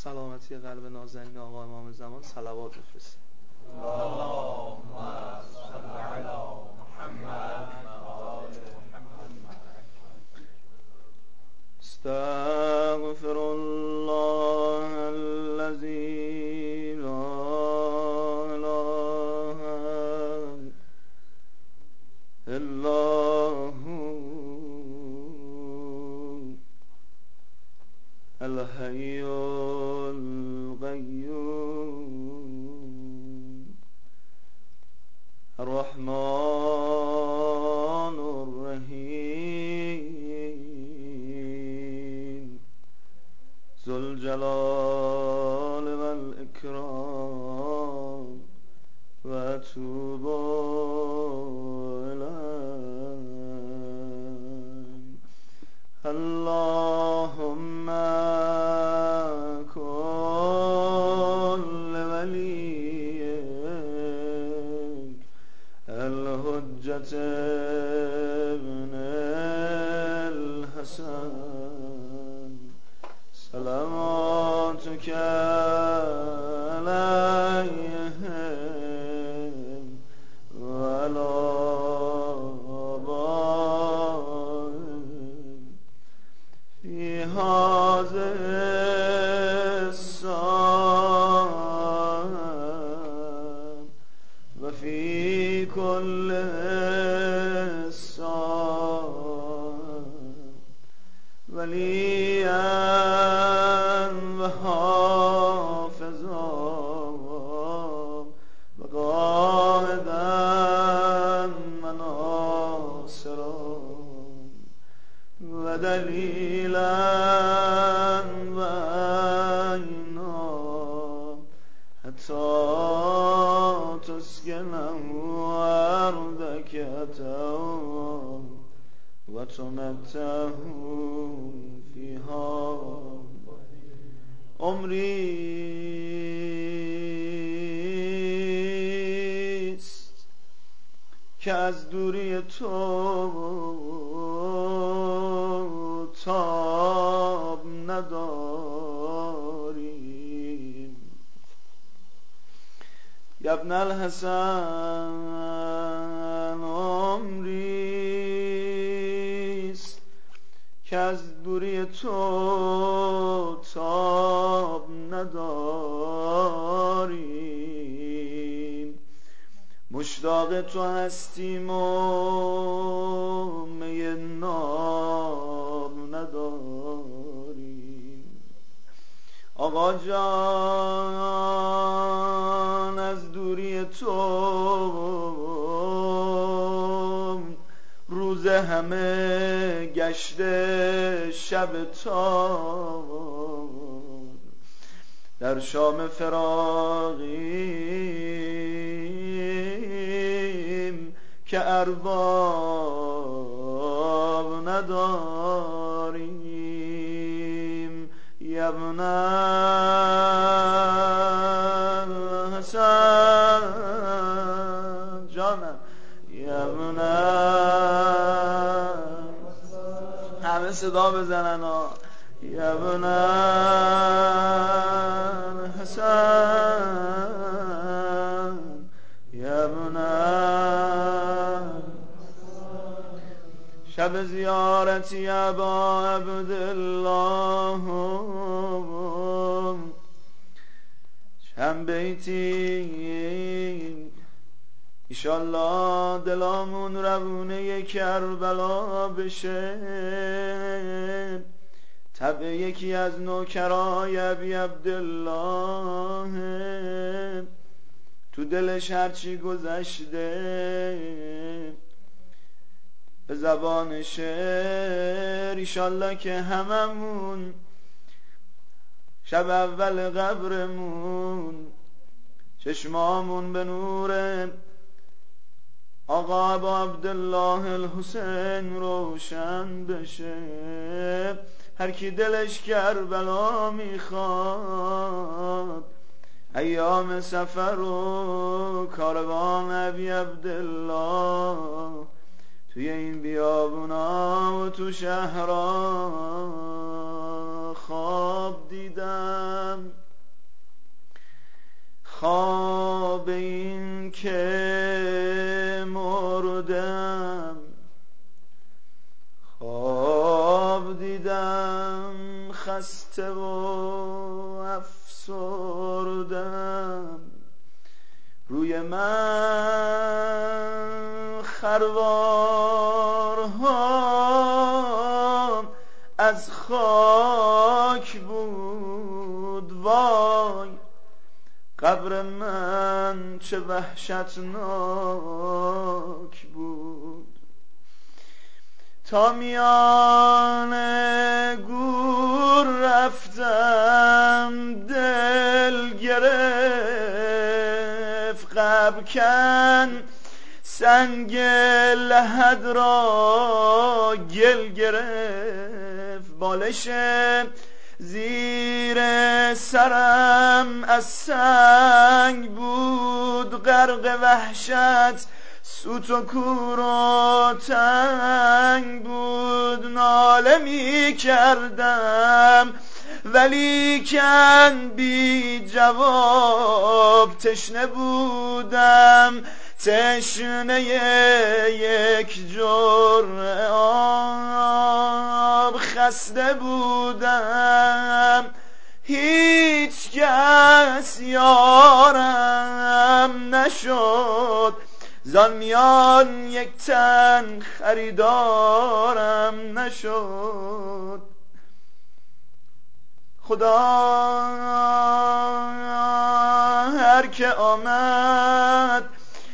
سلامتی قلب نازنین آقا امام زمان صلوات بفرستید. اللهم صل علی محمد و آل محمد. استغفر الله الذی لا اله الا هو الحی القیوم الرحمن الرحیم ذو الجلال والاکرام و اتوب الیک. اللهم كل وليك الحجة ابن الحسن صلواتك عليهم وعلى آبائهم في هذه الساعة وفي كل الساعة وليا وحافظا وقائدا وناصرا ودليلا وعينا حتى تسكنه أرضك وتمتعه فيها عمریست که از دوری تو تاب نداریم. یا ابن الحسن عمریست که از دوری تو تاب نداریم. مشتاق تو هستیم و می ناب نداریم. آقا جان از دوری تو روز همه گشته شب تار در شام فراقیم که ارباب نداریم. یا ابن حسن جانم، یا ابن همه صدا بزنن ها. یا ابن حسن، یا ابن شب زیارتی ابا عبدالله چند بیتی ایشالله دلامون روونه کربلا بشه. طبع یکی از نوکرای ابی عبدالله تو دلش هرچی گذشته به زبان شعر ایشالله که هممون شب اول قبرمون چشمامون به نور آقا ابا عبدالله الحسین روشن بشه. هر کی دلش کربلا میخواد ایام سفر و کاروان ابی عبدالله توی این بیابونا و تو شهرها خواب دیدم. خسته و افسردم، روی من خروارها از خاک بود. وای قبر من چه وحشتناک بود. تا میان گور رفتم دل گرفت، قبر کن سنگ لحد را گل گرفت. بالش زیر سرم از سنگ بود، غرق وحشت سوت و کور و تنگ بود. ناله می کردم ولیکن بی جواب، تشنه بودم تشنه یک جرعه آب، خسته بودم هیچ کس یارم نشد، زان میان یک تن خریدارم نشد. خدا هر که آمد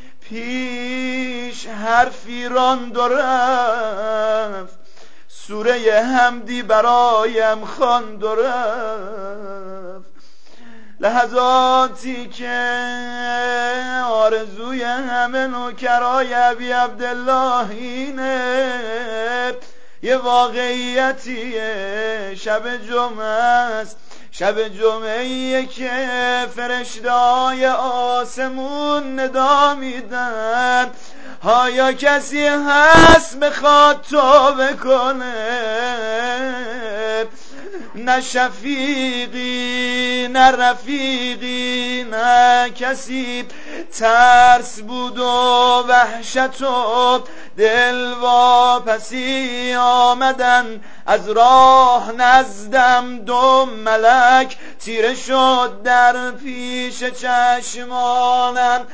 پیش حرفی راند و رفت، سوره حمدی برایم خواند و رفت. لحظاتی که آرزوی همه نوکرای ابی عبدالله اینه، یه واقعیتیه. شب جمعه است، شب جمعه‌ایه که فرشته‌های آسمون ندا میدن، آیا کسی هست بخواد توبه کنه؟ نه شفیقی نه رفیقی نه کسی، ترس بود و وحشت و دلواپسی. آمدن از راه نزدم دو ملک، تیره شد در پیش چشمانم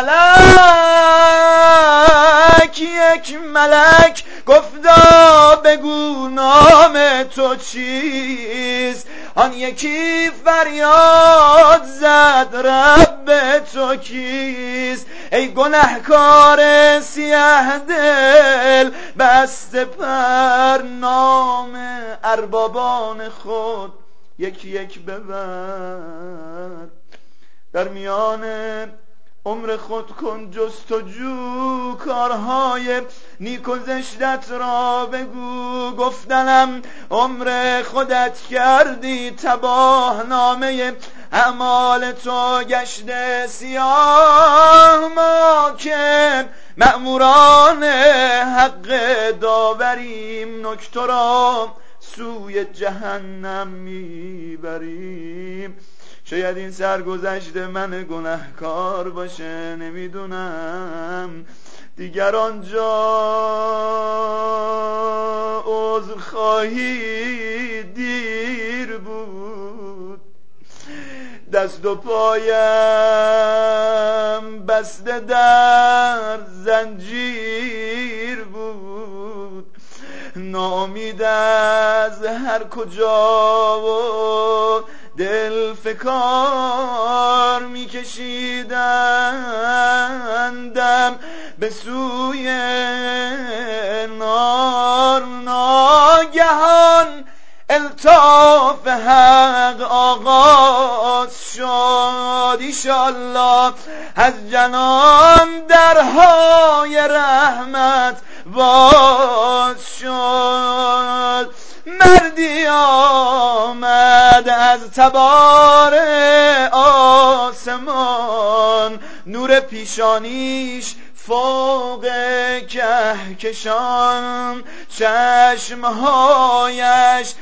فلک. یک ملک گفتا بگو نام تو چیست؟ آن یکی فریاد زد رب تو کیست؟ ای گنهکار سیه دل بسته پر، نام اربابان خود یکی یک ببر. در میان عمر خود کن جستجو، کارهای نیک و زشتت را بگو. گفتنم عمر خودت کردی تباه، نامه اعمال تو گشته سیاه. ما که مأموران حق داوریم، نکته را سوی جهنم میبریم. شاید این سرگذشت من گناهکار باشه، نمیدونم. دیگر آنجا عذرخواهی دیر بود، دست و پایم بسته در زنجیر بود. ناامید از هر کجا و دل فکار میکشیدندم به سوی نار. ناگهان الطاف حق آغاز شد، ایشالله از جنان درهای رحمت باز شد. مردی آمد از تبار آسمان، نور پیشانیش فوق کهکشان، چشمهایش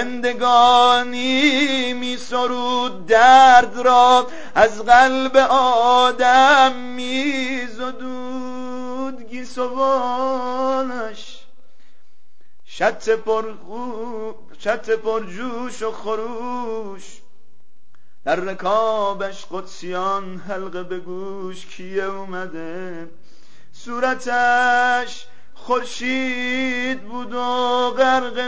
زندگانی می سرود، درد را از قلب آدم می زدود. گیسوانش چت پرجوش و خروش، در رکابش قدسیان حلقه به گوش. کیه اومده صورتش خورشید بود و غرق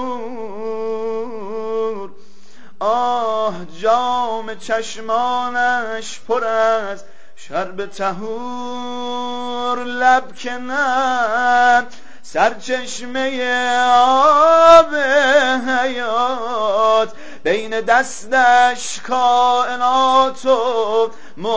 نور، آه جام چشمانش پر از شرب طهور. لب که نه سرچشمه آب حیات، بین دستش کائنات و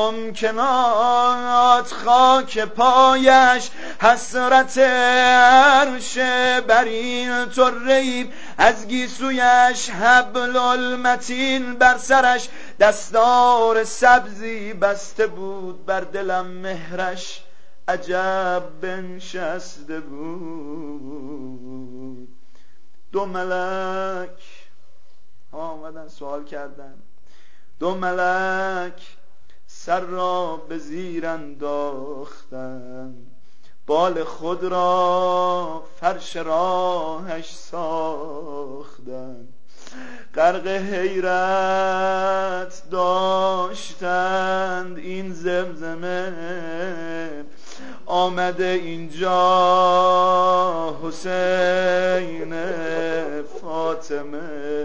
ممکنات. خاک پایش حسرت عرش برین طره‌ای، از گیسویش حبل المتین. بر سرش دستار سبزی بسته بود، بر دلم مهرش عجب بنشسته بود. دو ملک آمدن سوال کردن، دو ملک سر را به زیر انداختن، بال خود را فرش راهش ساختن. غرق حیرت داشتند این زمزمه، آمده اینجا حسین فاطمه،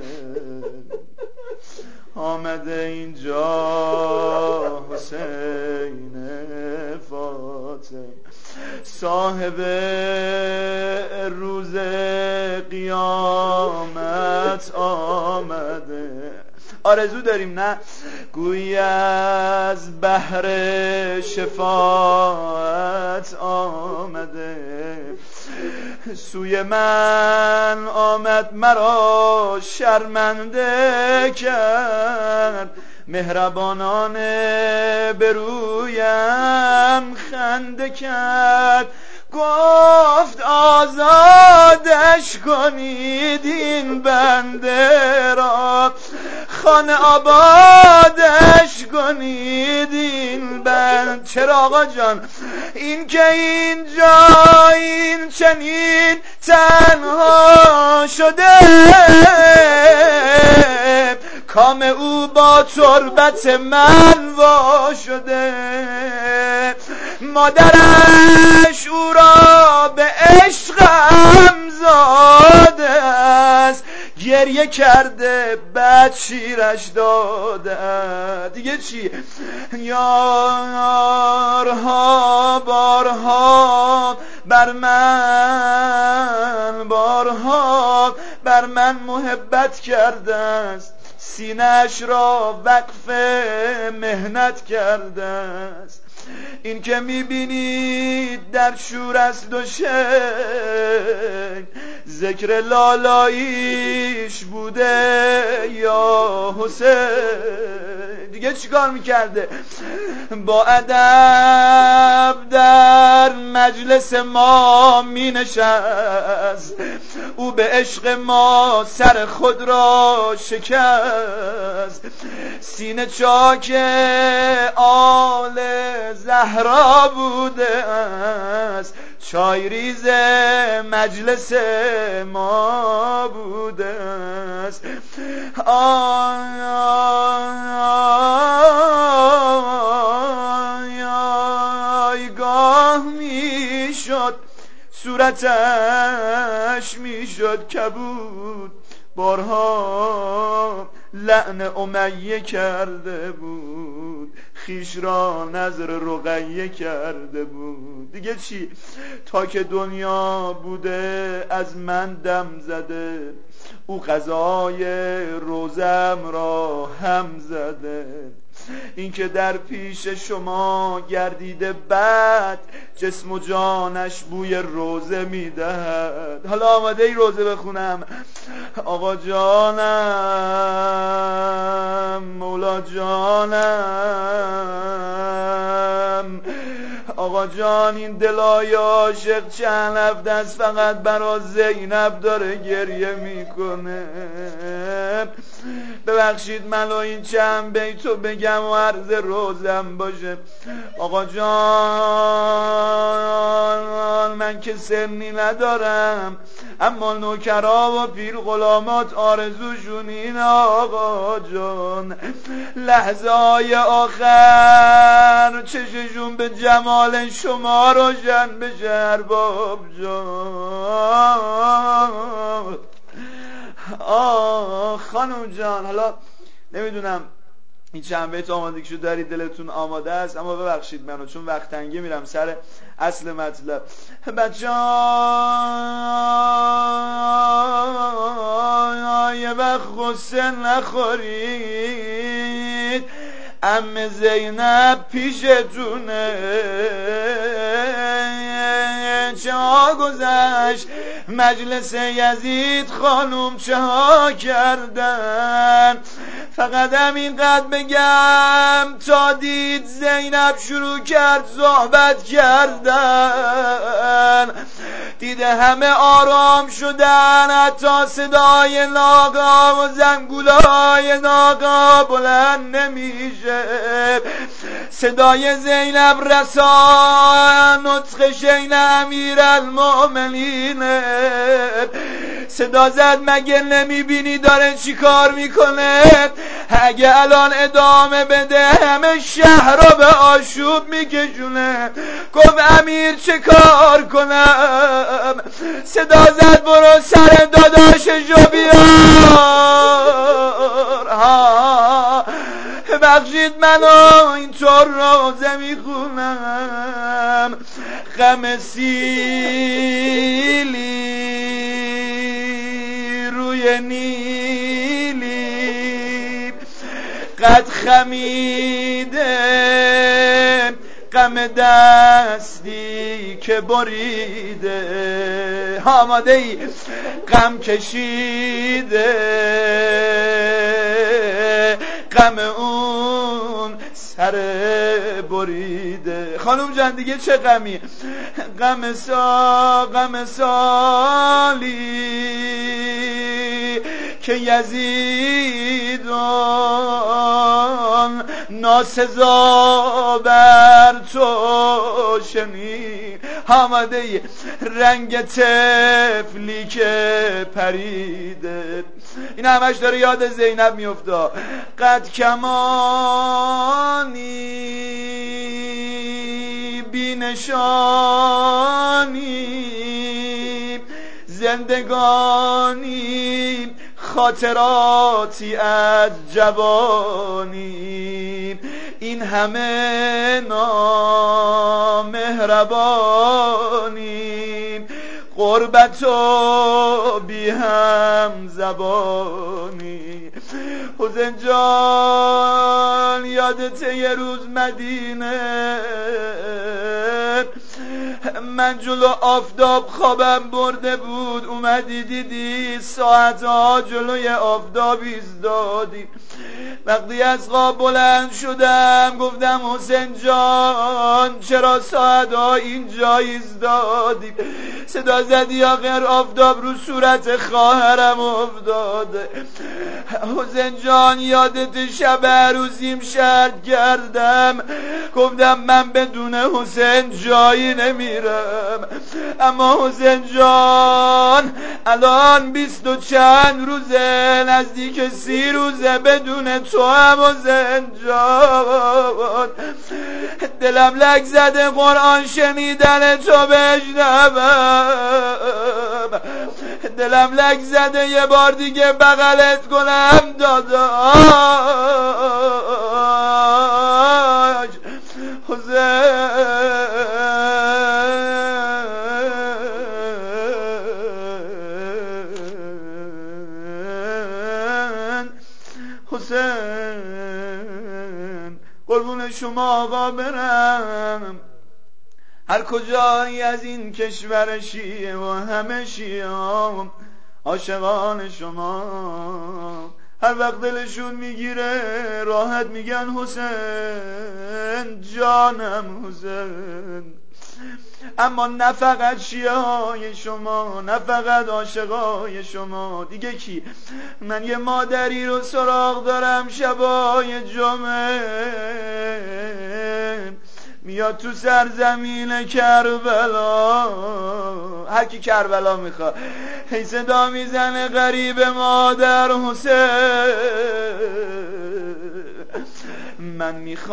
آمده اینجا حسین فاطمه. صاحب روز قیامت آمده. آرزو داریم نه گویی از بحر شفاعت آمده، سوی من آمد مرا شرمنده کرد، مهربانانه به رویم خنده کرد. گفت آزادش کنید این بنده را، خانه آبادش کنید این بند. چرا آقا جان؟ این که اینجا این چنین تنها شده، کام او با تربت من وا شده. مادرش او را به عشقم زاده است، گریه کرده بعد شیرش داده. دیگه چی؟ یارها بارها بر من، بارها بر من محبت کرده است، سینه‌اش را وقف مهنت کرده است. این که میبینید در شور است و شین، ذکر لالاییش بوده یا حسین. دیگه چیکار میکرده؟ با ادب در مجلس ما مینشست، او به عشق ما سر خود را شکست. سینه چاک آل زهرا بوده است، چای ریز مجلس ما بوده است. گاه میشد صورتش میشد کبود، بارها لعن امیه کرده بود، خیش را نظر رقیه کرده بود. دیگه چی؟ تا که دنیا بوده از من دم زده، او قضای روزم را هم زده. این که در پیش شما گردیده بعد، جسم و جانش بوی روزه میدهد. حالا آماده ای روزه بخونم؟ آقا جانم، مولا جانم، آقا جان این دلای عاشق چند هفته است فقط برا زینب داره گریه میکنه. ببخشید منو این چند بیتو بگم و عرض روزم باشه. آقا جان من که سنی ندارم، اما نوکرا و پیر غلامات آرزوشون این آقا جان لحظه های آخر چششون به جمال شما روشن بشه ارباب جان. خانم جان، حالا نمیدونم این چند بیت آمادگیشو داری، دلتون آماده است، اما ببخشید منو چون وقت تنگی میرم سر اصل مطلب. بچه یه وقت غصه نخورید، عمه زینب پیشتونه، چه ها گذشت مجلس یزید خانم چه ها کردن. فقط همینقدر بگم تا دید زینب شروع کرد صحبت کردن، دیده همه آرام شدن، حتی صدای ناقا و زنگولای ناقا بلند نمیشه. صدای زینب رسان نطق شین امیر المؤمنین، صدا زد مگه نمیبینی داره چی کار میکنه؟ اگه الان ادامه بده همه شهر رو به آشوب میکشونه. گفت امیر چه کار کنم؟ صدا زد برو سر داداششو بیار. بخشید منو اینطور روزه میخونم، غم سیلی روی نیلی قد خمیده، غم دستی که بریده، آماده ای غم کشیده، غم اون سر بریده. خانم جان دیگه چه غمی؟ غم سالی که یزید ناسزا بر تو شنید، آمده ای رنگ طفلی که پریده. این همش داره یاد زینب میفته. قد کمانی بینشانی زندگانی خاطراتی از جوانی، این همه نامهربانی غربت و بی هم زبانی. حسین جان یادته یه روز مدینه من جلو آفتاب خوابم برده بود، اومدی دیدی ساعتها جلوی آفتاب ایستادی. وقتی از خواب بلند شدم گفتم حسین جان چرا ساعتها اینجا ایستادی؟ صدا زدی آخر آفتاب رو صورت خواهرم افتاده. حسین جان یادت شب عروسیم شرط کردم، گفتم من بدون حسین جایی نمیرم، اما حسین جان الان 20 و چند روزه، نزدیک 30 روزه بدون تو هم حسین جان. دلم لک زده قرآن شنیدن تو بشنوم، دلم لک زده یه بار دیگه بغلت کنم داداش حسین قربون شما آقا برم. هر کجایی از این کشور شیعه و همه شیعه ها عاشقان شما، هر وقت دلشون میگیره راحت میگن حسین جانم حسین. اما نه فقط شیعه های شما، نه فقط عاشقای شما، دیگه کی؟ من یه مادری رو سراغ دارم شبای جمعه میاد تو سرزمین کربلا، هر کی کربلا میخواد هی صدا میزنه غریب مادر حسین، من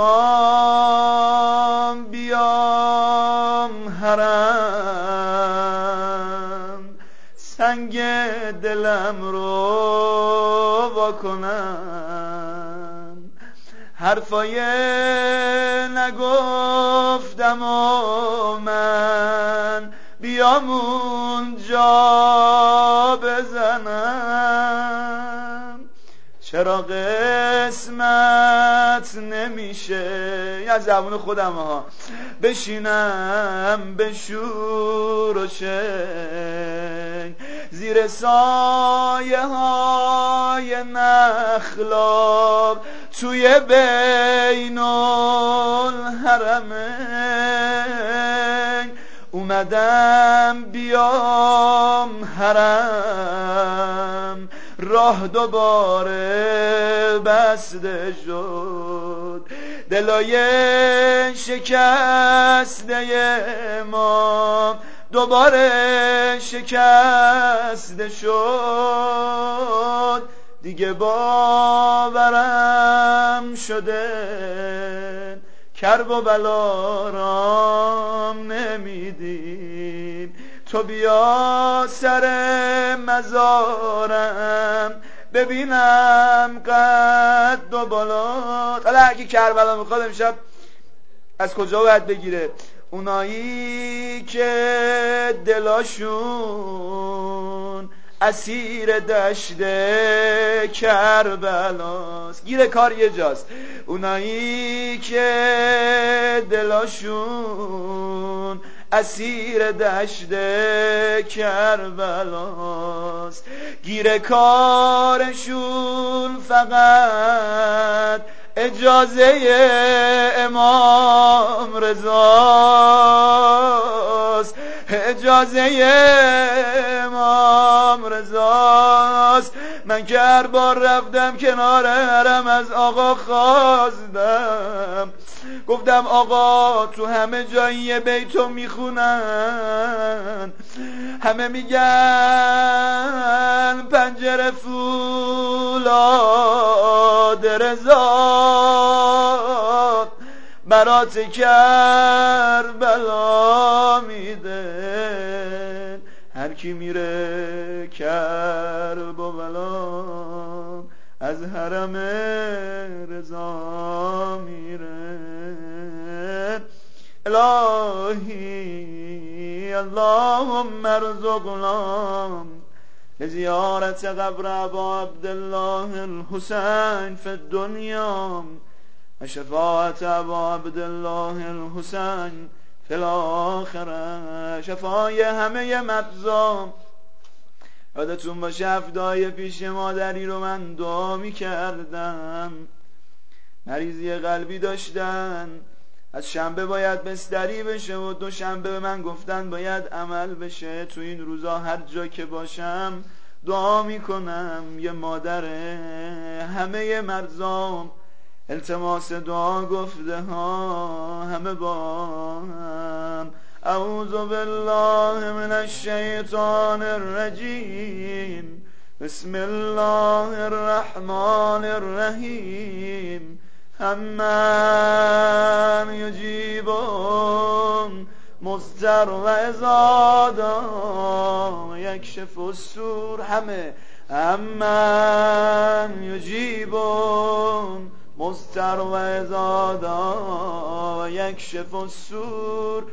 میخوام بیام حرم، سنگ دلم رو واکنم، حرفای نگفتم و من بیام اونجا بزنم، چرا قسمت نمیشه یا زبون خودم ها بشینم به شور و شنگ زیر سایه های نخلا توی بین الحرمین، اومدم بیام حرم، راه دوباره بسته شد، دلای شکسته ما دوباره شکسته شد، دیگه باورم شده کرب و بلا رام نمیدیم، تو بیا سر مزارم ببینم قد و بالات. حالا اگه کربلا میخواد امشب از کجا باید بگیره؟ اونایی که دلاشون اسیر دشت کربلاست، گیر کار یه جاست، اونایی که دلاشون اسیر دشت کربلاست، گیر کارشون فقط اجازه امام رضاست، اجازه امام رضاست. من که هر بار رفتم کنار حرم از آقا خواستم، گفتم آقا تو همه جایی بیتو میخونن، همه میگن پنجره فولاد رضا برات کربلا میده، هر کی میره کرب و بلا از حرم رضا میره. الهی اللهم ارزقنا لزیارت قبر ابا عبدالله الحسین فی الدنیا و شفاعت ابا عبدالله الحسین فی الاخره، شفای همه مرضا. یادتون باشه هفته‌های پیش مادری رو من دعا می‌کردم، مریضی قلبی داشتن، از شنبه باید بستری بشه و دوشنبه به من گفتن باید عمل بشه. تو این روزا هر جا که باشم دعا میکنم یه مادر همه مرزام، التماس دعا گفته ها همه با هم. اعوذ بالله من الشیطان الرجیم، بسم الله الرحمن الرحیم. همن یجیبون مضطر و اذا دعا یکشف السور، همه همن یجیبون مضطر و اذا دعا یکشف السور،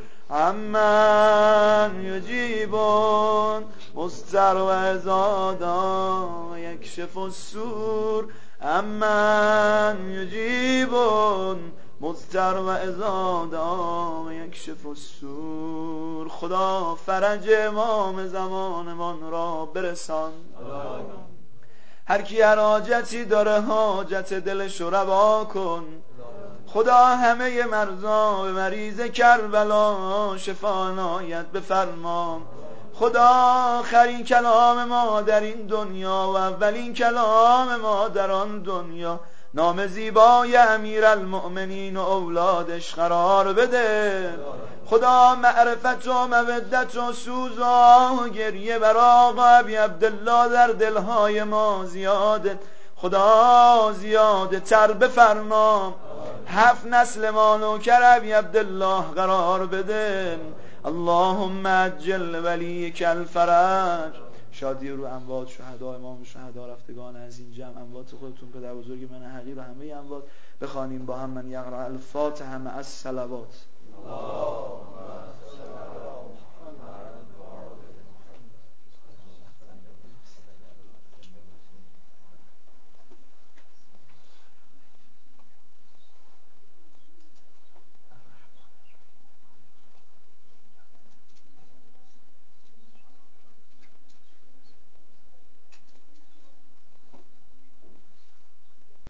همن یجیبون مضطر و اذا دعا یکشف السور، امن یجیبون مضطر و اذا دعا یکشف السور. خدا فرج امام زمانمان را برسان، هر کی هر حاجتی داره حاجت دلش رو روا کن. خدا همه مرضا به مریض کربلا شفا عنایت بفرما. خدا آخرین کلام ما در این دنیا و اولین کلام ما در آن دنیا نام زیبای امیرالمؤمنین و اولادش قرار بده. خدا معرفت و مودت و سوز و گریه بر آقا ابی عبدالله در دلهای ما زیاده. خدا زیاده تر بفرما، 7 نسل ما نوکر ابی عبدالله قرار بده. اللهم عجل ولیک الفرج. شادی رو اموات شهدا، امام شهدا، رفتگان از این جمع، اموات خودتون، پدر بزرگ من حقیر و همه اموات. بخوانیم با هم من یقرأ الفاتحه مع الصلوات.